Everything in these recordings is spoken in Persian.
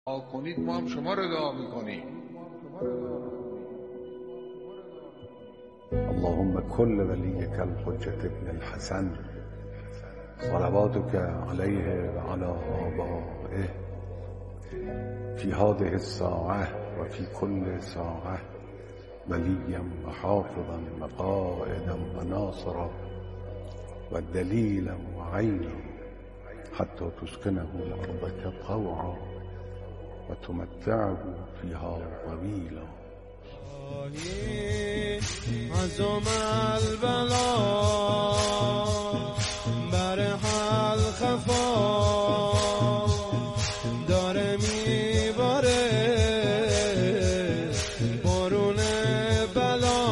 کنید ما هم شما رو دعا میکنیم. اللهم كل وليك الحجة ابن الحسن صلواتك عليه وعلى آبائه في هذه الساعة وفي كل ساعة وليا وحافظا وقائدا وناصرا ودليلا وعينا حتى تسكنه لأرضك طوعا وتمتعه فيها طويلا. عزم البلا بر حال خفا داره میباره بارون بلا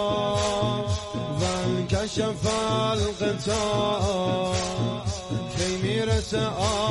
و کشف القطاع کی میرسه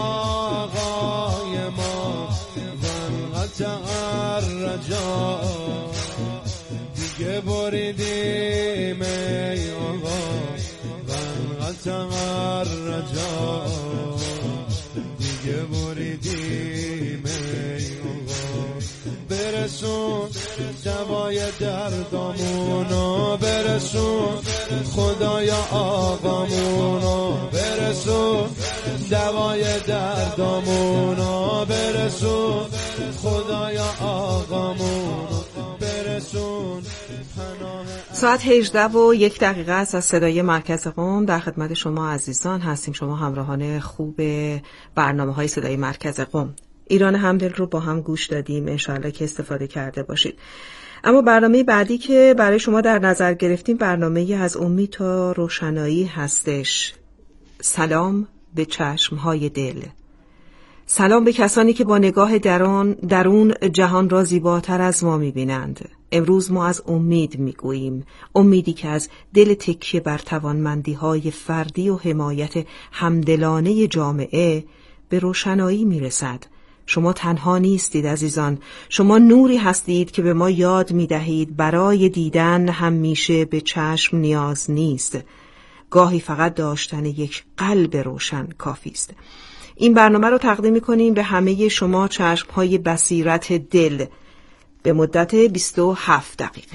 آقای ما و قطع الرجا دیگه بریدیم ای آقا و قطع الرجا دیگه بریدیم ای آقا برسون دوای دردامونو برسون خدایا آقامونو برسون دوای دردامونو برسون خدایا آقامونو برسون. ساعت 18:01 است از صدای مرکز قم. در خدمت شما عزیزان هستیم، شما همراهان خوب برنامه‌های صدای مرکز قم. ایران همدل رو با هم گوش دادیم، انشالله که استفاده کرده باشید. اما برنامه بعدی که برای شما در نظر گرفتیم برنامه از امید تا روشنایی هستش. سلام به چشم‌های دل. سلام به کسانی که با نگاه درون جهان را زیباتر از ما می‌بینند. امروز ما از امید میگوییم، امیدی که از دل تکیه بر توانمندی‌های فردی و حمایت همدلانه جامعه به روشنایی میرسد. شما تنها نیستید عزیزان، شما نوری هستید که به ما یاد میدهید برای دیدن همیشه به چشم نیاز نیست. گاهی فقط داشتن یک قلب روشن کافی است. این برنامه رو تقدیم می‌کنیم به همه شما چشم‌های بصیرت دل به مدت 27 دقیقه.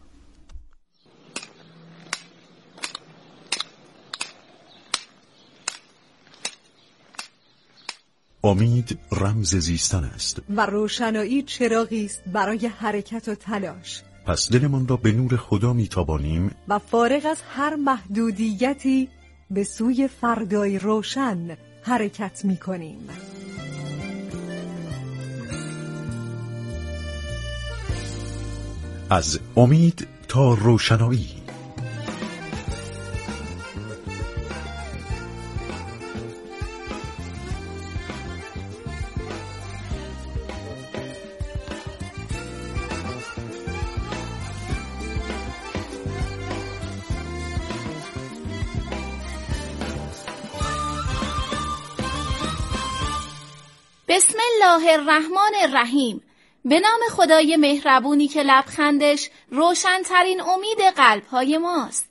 امید رمز زیستن است و روشنایی چراغی است برای حرکت و تلاش. پس دلمان را به نور خدا میتابانیم و فارغ از هر محدودیتی به سوی فردای روشن حرکت می‌کنیم. از امید تا روشنایی. بسم الله الرحمن الرحیم. به نام خدای مهربونی که لبخندش روشن‌ترین امید قلب‌های ماست.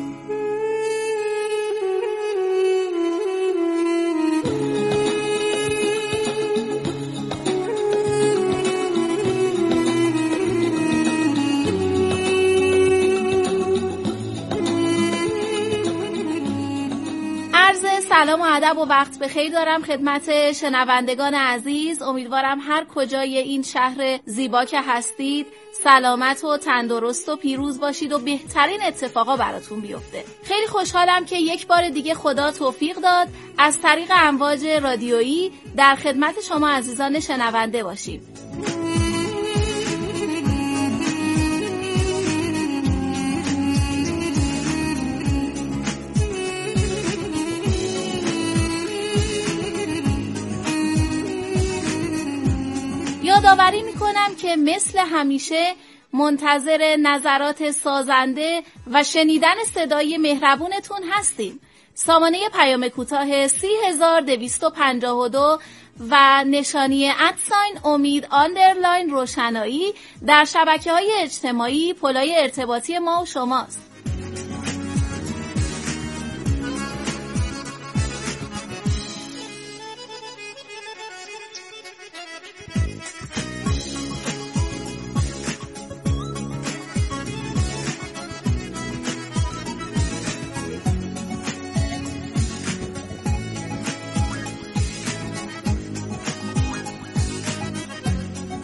سلام و ادب و وقت بخیر دارم خدمت شنوندگان عزیز. امیدوارم هر کجای این شهر زیبا که هستید سلامت و تندرست و پیروز باشید و بهترین اتفاقا براتون بیفته. خیلی خوشحالم که یک بار دیگه خدا توفیق داد از طریق امواج رادیویی در خدمت شما عزیزان شنونده باشیم. یادآوری میکنم که مثل همیشه منتظر نظرات سازنده و شنیدن صدای مهربونتون هستیم. سامانه پیام کوتاه 3252 و نشانی @امید روشنایی در شبکه‌های اجتماعی پلای ارتباطی ما و شماست.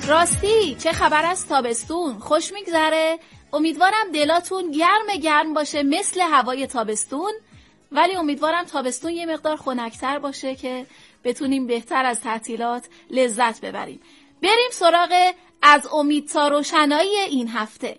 راستی چه خبر از تابستون؟ خوش میگذره؟ امیدوارم دلاتون گرم باشه مثل هوای تابستون، ولی امیدوارم تابستون یه مقدار خنک‌تر باشه که بتونیم بهتر از تعطیلات لذت ببریم. بریم سراغ از امید تا روشنایی این هفته.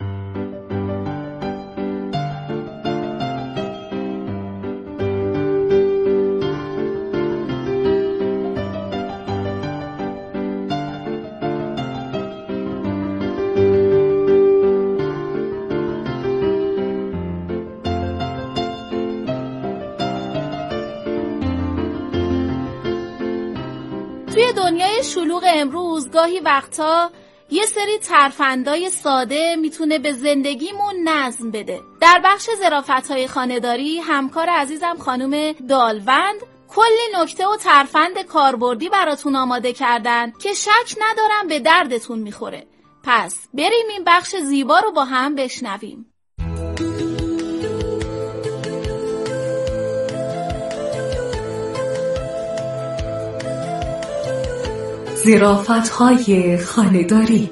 توی دنیای شلوغ امروز گاهی وقتا یه سری ترفندای ساده میتونه به زندگیمون نظم بده. در بخش ظرافت‌های خانه‌داری همکار عزیزم خانم دالوند کلی نکته و ترفند کاربردی براتون آماده کردن که شک ندارم به دردتون میخوره. پس بریم این بخش زیبا رو با هم بشنویم. ظرافت‌های خانه‌داری.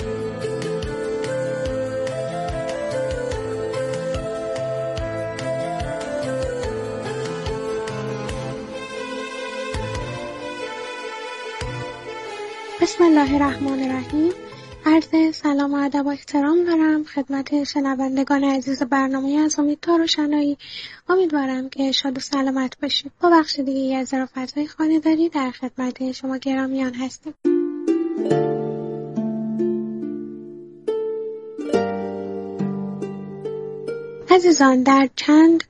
بسم الله الرحمن الرحیم. عرض سلام و ادب و احترام دارم خدمت شنوندگان عزیز برنامه از امید تا روشنایی. امیدوارم که شاد و سلامت باشید. با بخش دیگه از ظرافت‌های خانه‌داری در خدمت شما گرامیان هستیم. عزیزان، در چند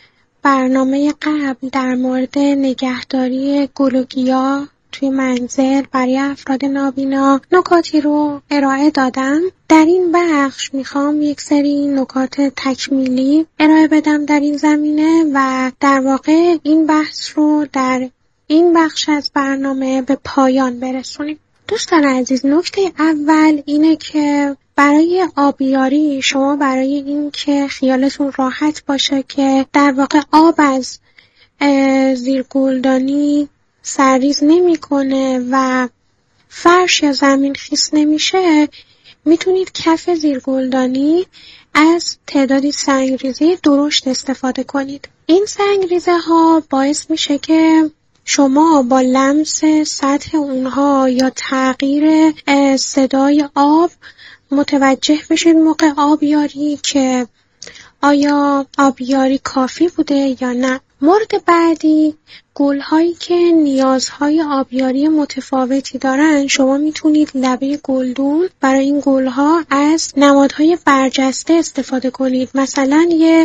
برنامه قبل در مورد نگهداری گل و گیاه توی منزل برای افراد نابینا نکاتی رو ارائه دادم. در این بخش میخوام یک سری نکات تکمیلی ارائه بدم در این زمینه و در واقع این بحث رو در این بخش از برنامه به پایان برسونیم. دوستان عزیز، نکته اول اینه که برای آبیاری شما برای این که خیالتون راحت باشه که در واقع آب از زیر گلدانی سرریز نمی‌کنه و فرش یا زمین خیس نمیشه، میتونید کف زیرگلدانی از تعدادی سنگریزه درشت استفاده کنید. این سنگریزه ها باعث میشه که شما با لمس سطح اونها یا تغییر صدای آب متوجه بشید موقع آبیاری که آیا آبیاری کافی بوده یا نه. مورد بعدی، گل‌هایی که نیازهای آبیاری متفاوتی دارن، شما میتونید لبه گلدون برای این گل‌ها از نمادهای برجسته استفاده کنید. مثلا یه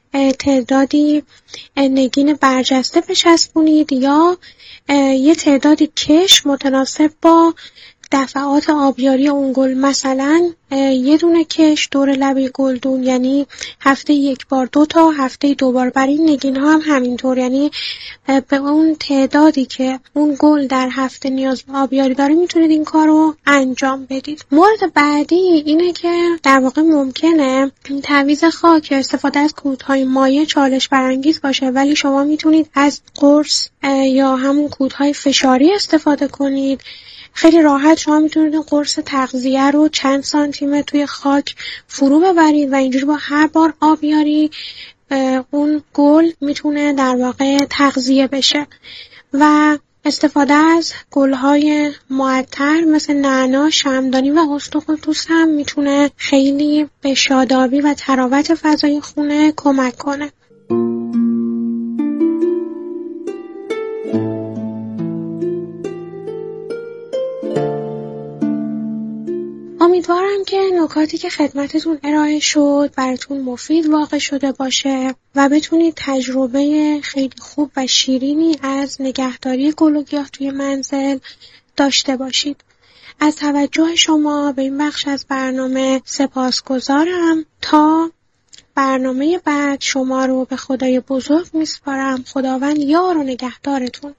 تعدادی نگین برجسته بچسبونید یا یه تعدادی کش متناسب با دفعات آبیاری اون گل. مثلا یه دونه کش دور لبه گلدون، یعنی هفته یک بار 2 تا، هفته 2 بار. برای نگین ها هم همینطور، یعنی به اون تعدادی که اون گل در هفته نیاز به آبیاری داره میتونید این کار رو انجام بدید. مورد بعدی اینه که در واقع ممکنه تعویض خاک یا استفاده از کودهای مایع چالش برانگیز باشه، ولی شما میتونید از قرص یا همون کودهای فشاری استفاده کنید. خیلی راحت شما میتونید قرص تغذیه رو چند سانتیمتر توی خاک فرو ببرید و اینجوری با هر بار آبیاری اون گل میتونه در واقع تغذیه بشه. و استفاده از گل‌های معطر مثل نعنا، شمعدانی و استخوان‌توس هم میتونه خیلی به شادابی و تراوت فضای خونه کمک کنه. امیدوارم که نکاتی که خدمتتون ارائه شد براتون مفید واقع شده باشه و بتونید تجربه خیلی خوب و شیرینی از نگهداری گل و گیاه توی منزل داشته باشید. از توجه شما به این بخش از برنامه سپاسگزارم. تا برنامه بعد شما رو به خدای بزرگ میسپارم. خداوند یار و نگهدارتون.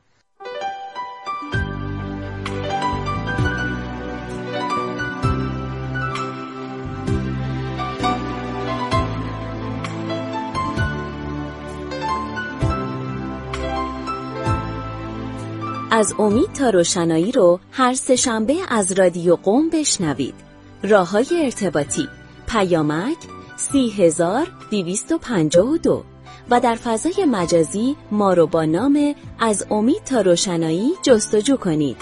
از امید تا روشنایی رو هر سه‌شنبه از رادیو قم بشنوید. راه‌های ارتباطی: پیامک 30252 و در فضای مجازی ما رو با نام از امید تا روشنایی جستجو کنید.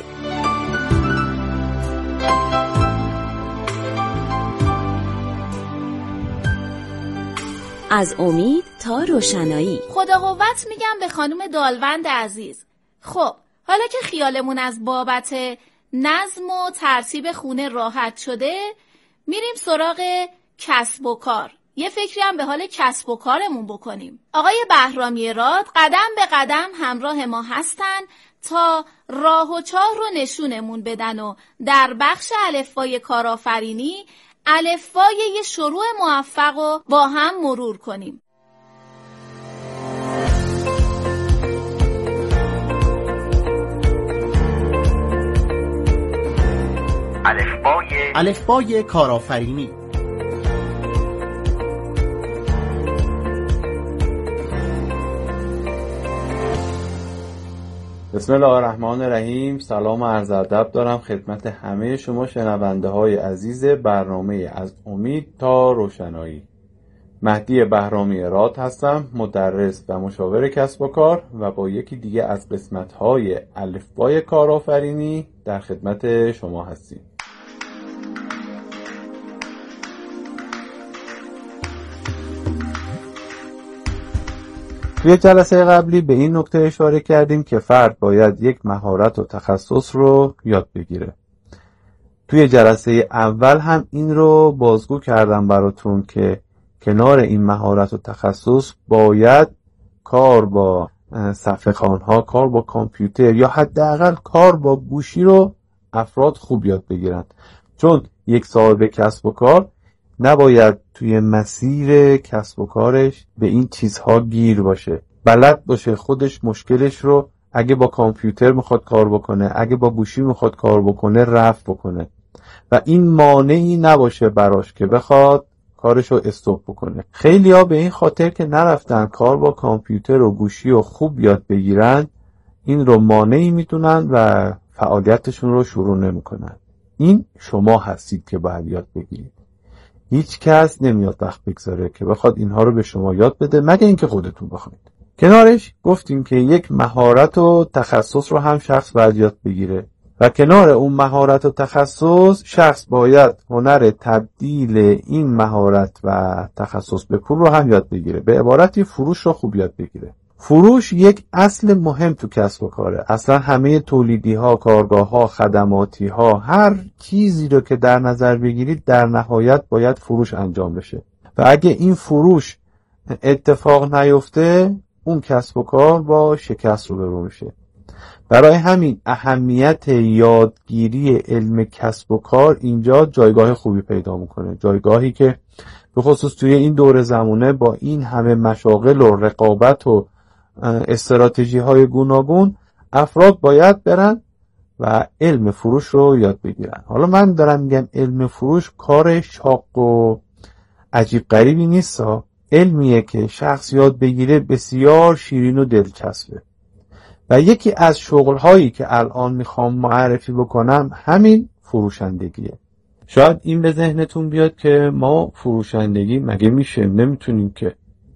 از امید تا روشنایی. خدا قوت میگم به خانم دالوند عزیز. خب حالا که خیالمون از بابت نظم و ترتیب خونه راحت شده، میریم سراغ کسب و کار. یه فکری هم به حال کسب و کارمون بکنیم. آقای بهرامی راد قدم به قدم همراه ما هستن تا راه و چاه رو نشونمون بدن و در بخش الفبای کارآفرینی الفبای یه شروع موفق رو با هم مرور کنیم. الفبای کارآفرینی. بسم الله الرحمن الرحیم. سلام و عرض ادب دارم خدمت همه شما شنونده های عزیز برنامه از امید تا روشنایی. مهدی بهرامی راد هستم، مدرس و مشاور کسب و کار و با یکی دیگه از قسمت های الفبای کارآفرینی در خدمت شما هستیم. توی جلسه قبلی به این نکته اشاره کردیم که فرد باید یک مهارت و تخصص رو یاد بگیره. توی جلسه اول هم این رو بازگو کردم براتون که کنار این مهارت و تخصص باید کار با صفحه خوان‌ها، کار با کامپیوتر یا حداقل کار با گوشی رو افراد خوب یاد بگیرن. چون یک صاحب کسب و کار نباید توی مسیر کسب و کارش به این چیزها گیر باشه. بلد باشه خودش مشکلش رو اگه با کامپیوتر میخواد کار بکنه، اگه با گوشی میخواد کار بکنه، رفع بکنه و این مانعی نباشه براش که بخواد کارش رو استوب بکنه. خیلی ها به این خاطر که نرفتن کار با کامپیوتر و گوشی رو خوب یاد بگیرن، این رو مانعی میدونن و فعالیتشون رو شروع نمیکنن. این شما هستید که باید یاد بگیرید. هیچ کس نمیاد وقت بگذاره که بخواد اینها رو به شما یاد بده مگه اینکه خودتون بخواید. کنارش گفتیم که یک مهارت و تخصص رو هم شخص باید یاد بگیره و کنار اون مهارت و تخصص شخص باید هنر تبدیل این مهارت و تخصص به پول رو هم یاد بگیره. به عبارتی فروش رو خوب یاد بگیره. فروش یک اصل مهم تو کسب و کاره. اصلا همه تولیدی ها، کارگاه ها، خدماتی ها، هر چیزی رو که در نظر بگیرید در نهایت باید فروش انجام بشه و اگه این فروش اتفاق نیفته اون کسب و کار با شکست روبرو میشه. برای همین اهمیت یادگیری علم کسب و کار اینجا جایگاه خوبی پیدا میکنه. جایگاهی که به خصوص توی این دور زمانه با این همه مشاغل و رقابت و استراتژی های گوناگون افراد باید برن و علم فروش رو یاد بگیرن. حالا من دارم میگم علم فروش کار شاق و عجیب غریبی نیست. علمیه که شخص یاد بگیره بسیار شیرین و دلچسبه و یکی از شغلهایی که الان میخوام معرفی بکنم همین فروشندگیه. شاید این به ذهنتون بیاد که ما فروشندگی مگه میشه، نمیتونیم که،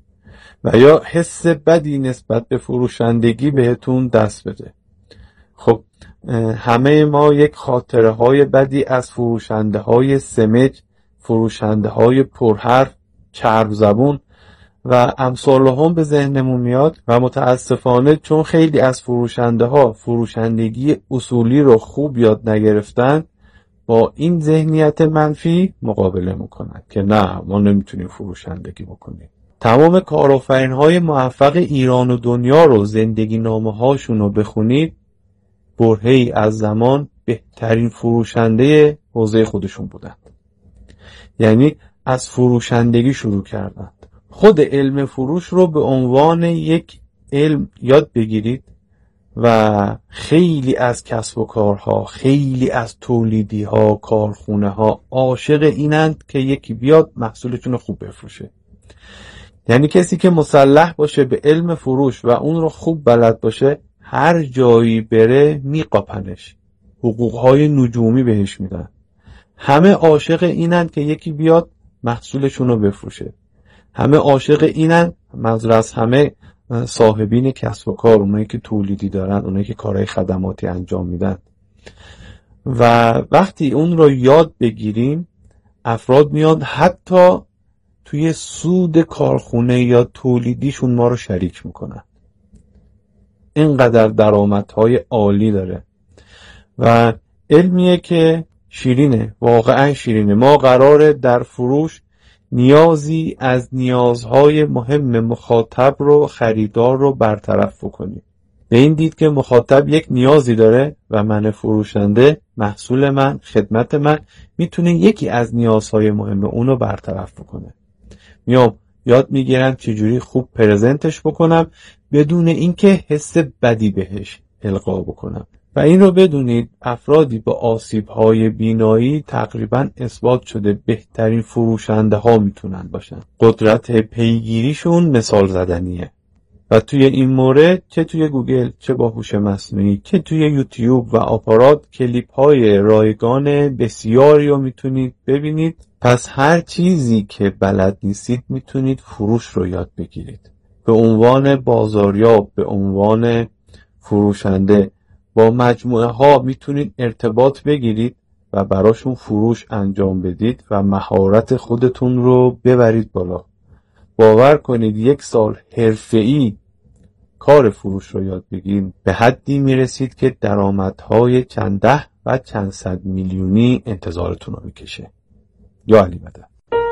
و یا حس بدی نسبت به فروشندگی بهتون دست بده. خب همه ما یک خاطره های بدی از فروشنده های سمج، فروشنده های پرحرف، چرب زبون و امثال هم به ذهنمون میاد و متاسفانه چون خیلی از فروشنده ها فروشندگی اصولی رو خوب یاد نگرفتن با این ذهنیت منفی مقابله میکنن که نه ما نمیتونیم فروشندگی بکنیم. تمام کارآفرین‌های موفق ایران و دنیا رو زندگی نامه هاشون رو بخونید، برهه‌ای از زمان بهترین فروشنده حوزه خودشون بودند. یعنی از فروشندگی شروع کردند. خود علم فروش رو به عنوان یک علم یاد بگیرید و خیلی از کسب و کارها، خیلی از تولیدی ها، کارخونه ها عاشق اینند که یکی بیاد محصولشون رو خوب بفروشه. یعنی کسی که مسلح باشه به علم فروش و اون رو خوب بلد باشه هر جایی بره میقاپنش، حقوقهای نجومی بهش میدن. همه عاشق اینن که یکی بیاد محصولشون رو بفروشه. همه عاشق اینن، منظور از همه صاحبین کسب و کار، اونایی که تولیدی دارن، اونایی که کارهای خدماتی انجام میدن. و وقتی اون رو یاد بگیریم، افراد میاد حتی توی سود کارخونه یا تولیدیشون ما رو شریک میکنن. اینقدر درآمدهای عالی داره و علمیه که شیرینه، واقعا شیرینه. ما قراره در فروش نیازی از نیازهای مهم مخاطب رو، خریدار رو برطرف بکنیم. به این دید که مخاطب یک نیازی داره و من فروشنده، محصول من، خدمت من میتونه یکی از نیازهای مهم اونو برطرف بکنه. میام یاد میگیرم چجوری خوب پرزنتش بکنم بدون اینکه حس بدی بهش القا بکنم. و این رو بدونید افرادی با آسیب‌های بینایی تقریباً اثبات شده بهترین فروشنده ها میتونن باشن. قدرت پیگیریشون مثال زدنیه. و توی این مورد چه توی گوگل، چه با هوش مصنوعی، چه توی یوتیوب و آپارات کلیپ های رایگان بسیاری رو میتونید ببینید. پس هر چیزی که بلد نیستید میتونید فروش رو یاد بگیرید. به عنوان بازاریاب، به عنوان فروشنده با مجموعه ها میتونید ارتباط بگیرید و براشون فروش انجام بدید و مهارت خودتون رو ببرید بالا. باور کنید 1 سال حرفه‌ای کار فروش رو یاد بگیرید، به حدی میرسید که درآمدهای چند ده و چند صد میلیونی انتظارتون رو میکشه. یا علی مدد.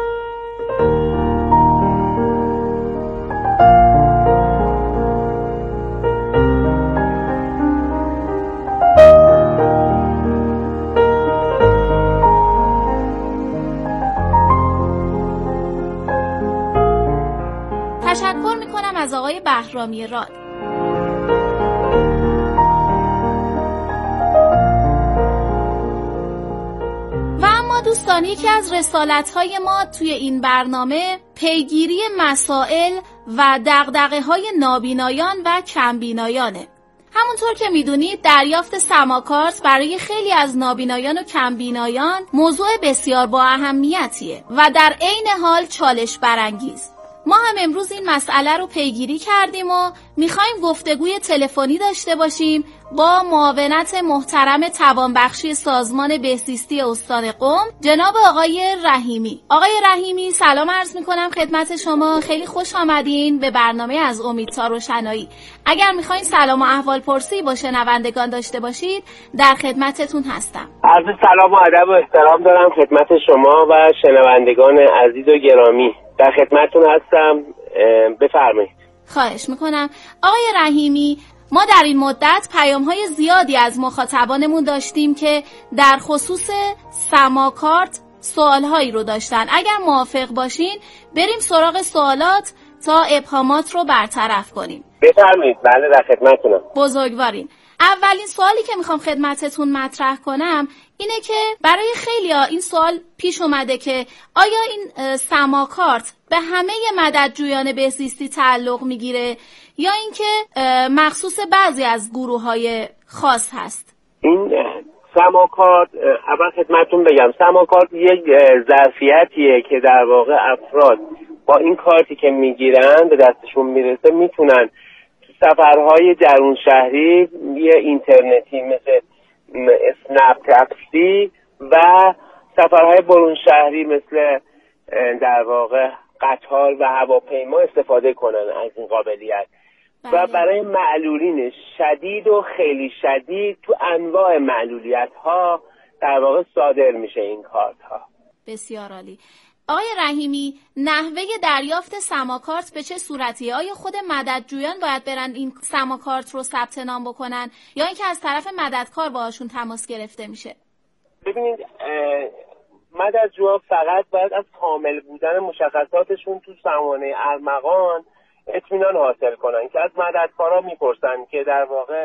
تشکر میکنم از آقای بهرامی راد. و اما دوستان، یکی از رسالت‌های ما توی این برنامه پیگیری مسائل و دغدغه‌های نابینایان و کمبینایانه. همونطور که میدونید دریافت سماکارت برای خیلی از نابینایان و کمبینایان موضوع بسیار با اهمیتیه و در عین حال چالش برانگیز. ما هم امروز این مسئله رو پیگیری کردیم و میخوایم گفتگوی تلفنی داشته باشیم با معاونت محترم توانبخشی سازمان بهزیستی استان قم، جناب آقای رحیمی. آقای رحیمی، سلام عرض میکنم خدمت شما. خیلی خوش آمدین به برنامه از امید تا روشنایی. اگر میخواین سلام و احوال پرسی با شنوندگان داشته باشید در خدمتتون هستم. عرض سلام و ادب و احترام دارم خدمت شما و شنوندگان عزیز و گرامی. در خدمتتون هستم، بفرمایید. خواهش میکنم. آقای رحیمی، ما در این مدت پیام‌های زیادی از مخاطبانمون داشتیم که در خصوص سماکارت سوالهایی رو داشتن. اگر موافق باشین بریم سراغ سوالات تا ابهامات رو برطرف کنیم. بفرمایید. بله در خدمتتونم. بزرگوارین. اولین سوالی که میخوام خدمتتون مطرح کنم اینه که برای خیلیا این سوال پیش اومده که آیا این سماکارت به همه مددجویان بهزیستی تعلق میگیره یا اینکه مخصوص بعضی از گروه‌های خاص هست؟ این سماکارت، اول خدمتتون بگم سماکارت یک ظرفیتیه که در واقع افراد با این کارتی که میگیرن به دستشون میرسه میتونن سفرهای درون شهری یه اینترنتی مثل اسنپ تاکسی و سفرهای برون شهری مثل در واقع قطار و هواپیما استفاده کنن از این قابلیت. و برای معلولین شدید و خیلی شدید تو انواع معلولیت ها در واقع صادر میشه این کارت ها. بسیار عالی. آقای رحیمی، نحوه دریافت سماکارت به چه صورتیه؟ آیا خود مددجویان باید برن این سماکارت رو ثبت نام بکنن یا اینکه از طرف مددکار باهاشون تماس گرفته میشه؟ ببینید، مددجویان فقط باید از کامل بودن مشخصاتشون تو سامانه ارمغان اطمینان حاصل کنن که از مددکارا میپرسن که در واقع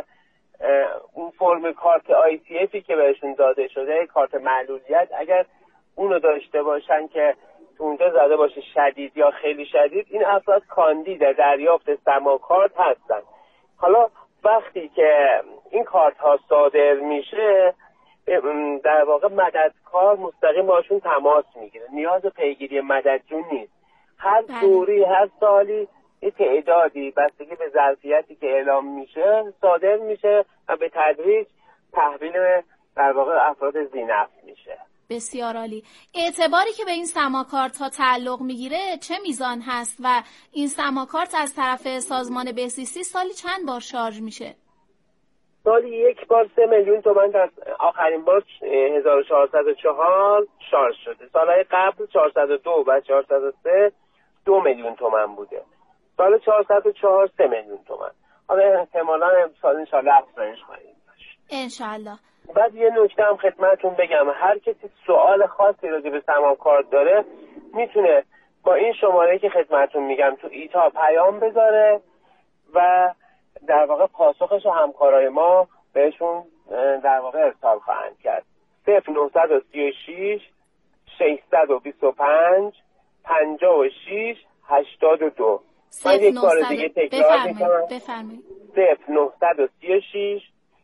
اون فرم کارت ICFی که بهشون داده شده، کارت معلولیت، اگر اونو داشته باشن که اونجا زده باشه شدید یا خیلی شدید، این افراد کاندید دریافت سماکارت هستن. حالا وقتی که این کارت ها صادر میشه در واقع مددکار مستقیم باشون تماس میگیره، نیاز به پیگیری مددجو نیست. هر دوری هر سالی یه تعدادی بستگی به ظرفیتی که اعلام میشه صادر میشه و به تدریج تحویل در واقع افراد ذی‌نفع میشه. بسیار عالی. اعتباری که به این سماکارت ها تعلق میگیره چه میزان هست و این سماکارت از طرف سازمان بهزیستی سالی چند بار شارژ میشه؟ سالی یک بار 3 میلیون تومان، در آخرین بار 1404 شارژ شده. سالهای قبل 402 و 403 2 میلیون تومان بوده. سال 404 3 میلیون تومان. حالا احتمالاً امسال انشالله افزایش خواهیم داشت. انشالله. بعد یه نکته هم خدمتتون بگم، هر کسی سوال خاصی راجع به سماکارت داره میتونه با این شماره که خدمتتون میگم تو ایتا پیام بذاره و در واقع پاسخش و همکارای ما بهشون در واقع ارسال خواهند کرد. 0936 625 56 82. من یک بار دیگه تکرار میکنم. بفرمایید. 0936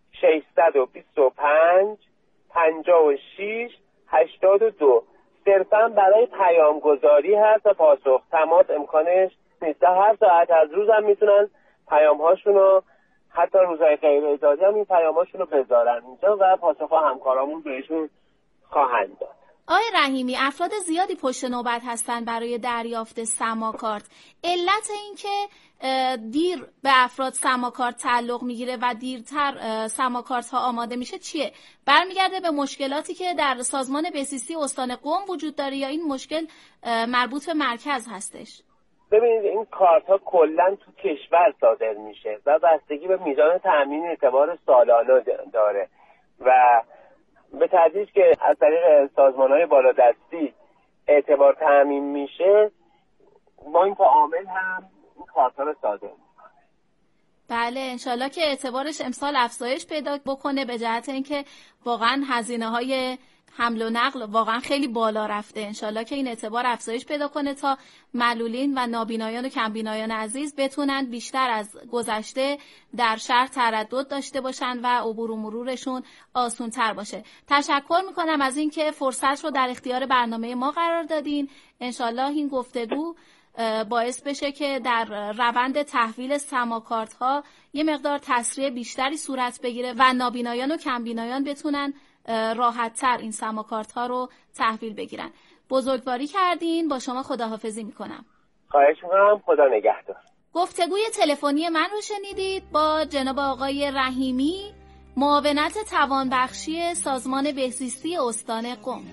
625 56 82. صرفا برای پیام گذاری هست و پاسخ. تماس امکانش نیست. هر ساعت از روز هم میتونن پیام هاشون رو، حتی روزهای غیر اجازی هم این پیام هاشون رو بذارن اینجا و پاسخ ها همکارامون بهشون خواهند داد. آقای رحیمی، افراد زیادی پشت نوبت هستن برای دریافت سماکارت. علت این که دیر به افراد سماکارت تعلق میگیره و دیرتر سماکارت ها آماده میشه چیه؟ برمیگرده به مشکلاتی که در سازمان بهزیستی استان قم وجود داره یا این مشکل مربوط به مرکز هستش؟ ببینید این کارت ها کلا تو کشور صادر میشه و بستگی به میزان تامین اعتبار سالانه داره و به تدریج که از طریق سازمان‌های بالادستی اعتبار تامین میشه، بانک عامل هم این کارت‌ها رو صادر میکنه. بله، انشالله که اعتبارش امسال افزایش پیدا بکنه به جهت اینکه واقعا هزینه‌های حمل و نقل واقعا خیلی بالا رفته. انشالله که این اعتبار افزایش پیدا کنه تا معلولین و نابینایان و کمبینایان عزیز بتونن بیشتر از گذشته در شهر تردد داشته باشن و عبور و مرورشون آسان‌تر باشه. تشکر میکنم از اینکه فرصت رو در اختیار برنامه ما قرار دادین. انشالله این گفتگو باعث بشه که در روند تحویل سماکارت ها یه مقدار تسریع بیشتری صورت بگیره و نابینایان و کمبینایان بتونن راحت‌تر این سماکارت ها رو تحویل بگیرن. بزرگواری کردین. با شما خداحافظی میکنم. خواهش میکنم. خدا نگهدار. گفتگوی تلفنی من رو شنیدید با جناب آقای رحیمی، معاونت توانبخشی سازمان بهزیستی استان قم.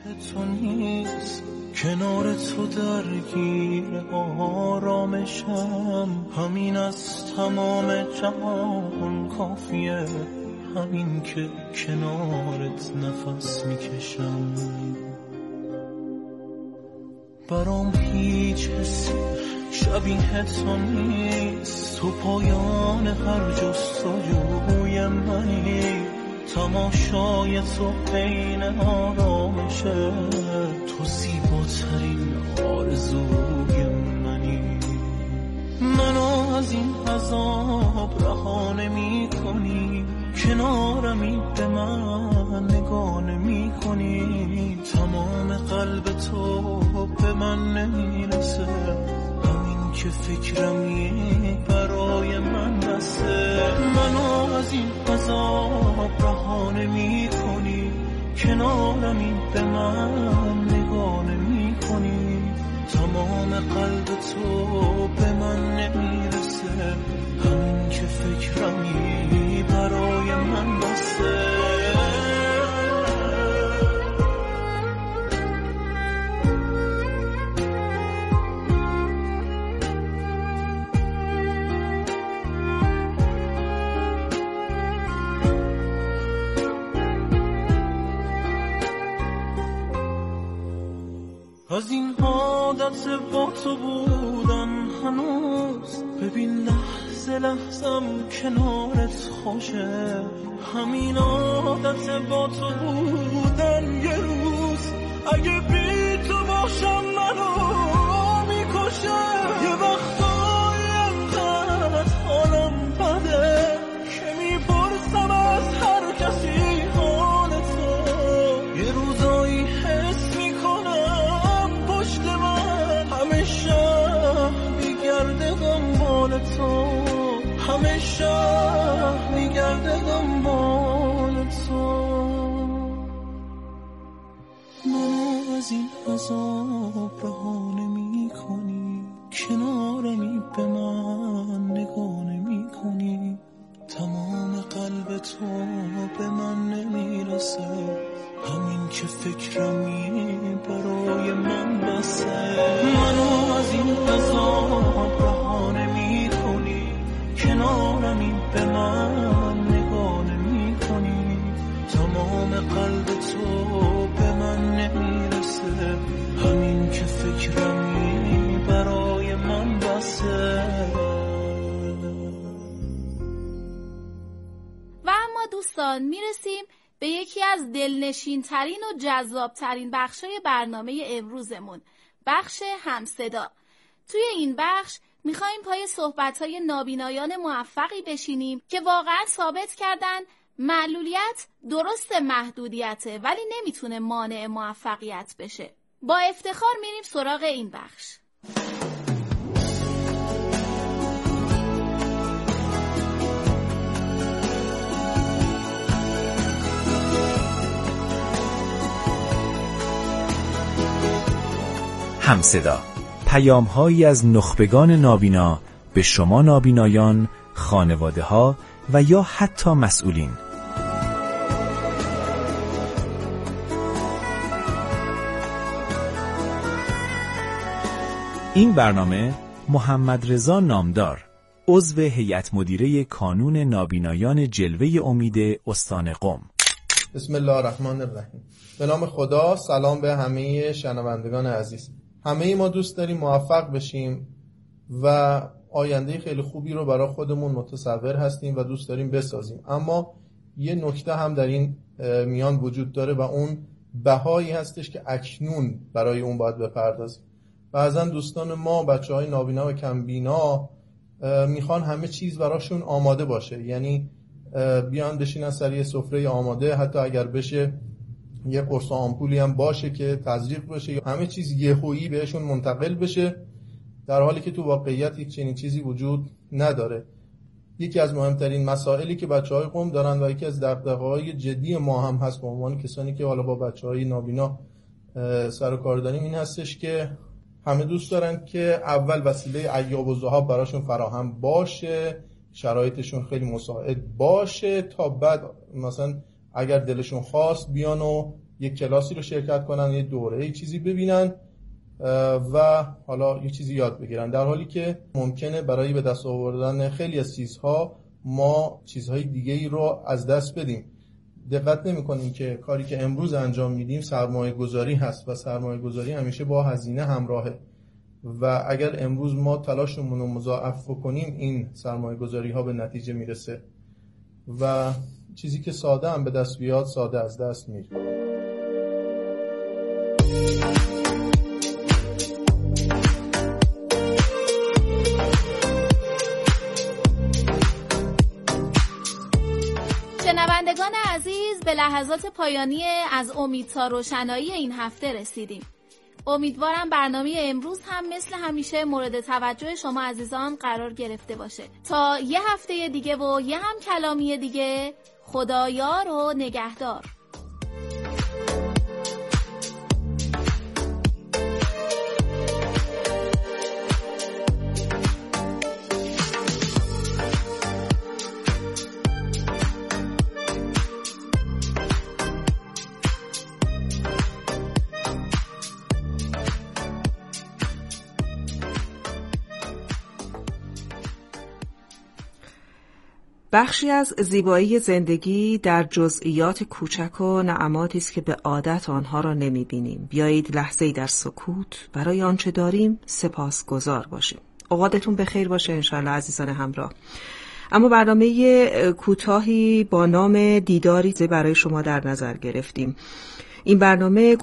کنار تو درگیر آرامشم، همین از تمام جهان کافیه، همین که کنارت نفس میکشم. برام هیچ حسی شبیه تو نیست، تو پایان هر جستجوی منی، تماشای تو بین آرامشه، تو زیباترین آرزوی منی. منو از این عذاب رها نمی کنی، کنارمی به من نگاه نمی کنی، تمام قلب تو به من نمیرسه، همین که فکرمی برای من بسه. منو از این عذاب رها نمی کنی، کنارمی به من نگاه نمی کنی، تمام قلب تو به من نمیرسه، همین که فکرمی برای من بسه. از این عادت با تو بودن هنوز، ببین لحظه لحظم کنارت خوشه، همین عادت با تو بودن یه روز اگه بی تو باشم منو میکشه. یه وقتایی انقدر حالم بده که از این عذاب رها نمی کنی، کنارمی به من نگاه نمی کنی، تمام قلب تو به من نمیرسه، همین که فکرمی برای من بسه. منو از این عذاب رها نمی کنی، کنارمی به من نگاه نمی کنی، تمام قلب تو به من نمیرسه، همین که فکرمی برای من بسه. و اما دوستان میرسیم به یکی از دلنشین ترین و جذاب ترین بخشای برنامه امروزمون، بخش همصدا. توی این بخش میخوایم پای صحبت‌های نابینایان موفقی بشینیم که واقعا ثابت کردن معلولیت درست محدودیته ولی نمیتونه مانع موفقیت بشه. با افتخار میریم سراغ این بخش. همصدا، پیام‌هایی از نخبگان نابینا به شما نابینایان، خانواده‌ها و یا حتی مسئولین. این برنامه محمد رضا نامدار، عضو هیئت مدیره کانون نابینایان جلوه امید استان قم. بسم الله الرحمن الرحیم. به نام خدا. سلام به همه شنوندگان عزیز. همه ما دوست داریم موفق بشیم و آینده خیلی خوبی رو برای خودمون متصور هستیم و دوست داریم بسازیم، اما یه نکته هم در این میان وجود داره و اون بهایی هستش که اکنون برای اون باید بپردازیم. بعضا دوستان ما، بچه‌های نابینا و کمبینا، میخوان همه چیز براشون آماده باشه، یعنی بیان بشینن سر یه سفره آماده، حتی اگر بشه یه قرص آمپولی هم باشه که تزریق بشه، همه چیز یهویی بهشون منتقل بشه، در حالی که تو واقعیت هیچ چنین چیزی وجود نداره. یکی از مهمترین مسائلی که بچه‌های قم دارن و یکی از دغدغه‌های جدی ما هم هست به عنوان کسانی که حالا با بچه‌های نابینا سر و کار داریم، این هستش که همه دوست دارن که اول وسیله ایاب و ذهاب براشون فراهم باشه، شرایطشون خیلی مساعد باشه، تا بعد مثلا اگر دلشون خواست بیان و یک کلاسی رو شرکت کنن، یه دوره یه چیزی ببینن و حالا یه چیزی یاد بگیرن، در حالی که ممکنه برای به دست آوردن خیلی از چیزها ما چیزهای دیگه‌ای رو از دست بدیم. دقت نمی‌کنیم که کاری که امروز انجام میدیم سرمایه‌گذاری هست و سرمایه‌گذاری همیشه با هزینه همراهه و اگر امروز ما تلاشمون رو مضاعف کنیم این سرمایه‌گذاری‌ها به نتیجه میرسه و چیزی که ساده هم به دست بیاد ساده از دست میره. شنوندگان عزیز، به لحظات پایانی از امید تا روشنایی این هفته رسیدیم. امیدوارم برنامه امروز هم مثل همیشه مورد توجه شما عزیزان قرار گرفته باشه. تا یه هفته دیگه و یه هم کلامی دیگه، خدایار و نگهدار. بخشی از زیبایی زندگی در جزئیات کوچک و نعماتی است که به عادت آنها را نمی‌بینیم. بیایید لحظه‌ای در سکوت برای آنچه داریم سپاسگزار باشیم. اوقاتتون بخیر باشه انشالله عزیزان همراه. اما برنامه کوتاهی با نام دیداری برای شما در نظر گرفتیم. این برنامه